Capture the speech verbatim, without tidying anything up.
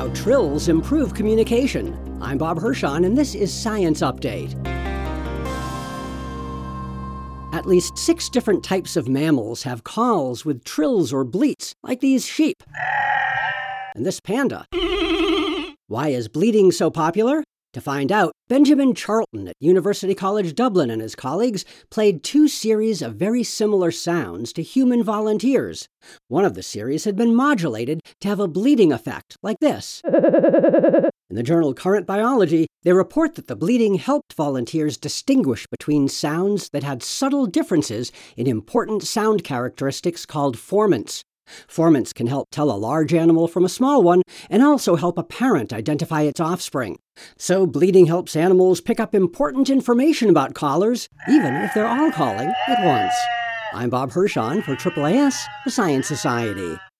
How trills improve communication. I'm Bob Hirschon, and this is Science Update. At least six different types of mammals have calls with trills or bleats, like these sheep. And this panda. Why is bleating so popular? To find out, Benjamin Charlton at University College Dublin and his colleagues played two series of very similar sounds to human volunteers. One of the series had been modulated to have a bleating effect, like this. In the journal Current Biology, they report that the bleating helped volunteers distinguish between sounds that had subtle differences in important sound characteristics called formants. Formants can help tell a large animal from a small one, and also help a parent identify its offspring. So bleating helps animals pick up important information about callers, even if they're all calling at once. I'm Bob Hirschon for A A A S, the Science Society.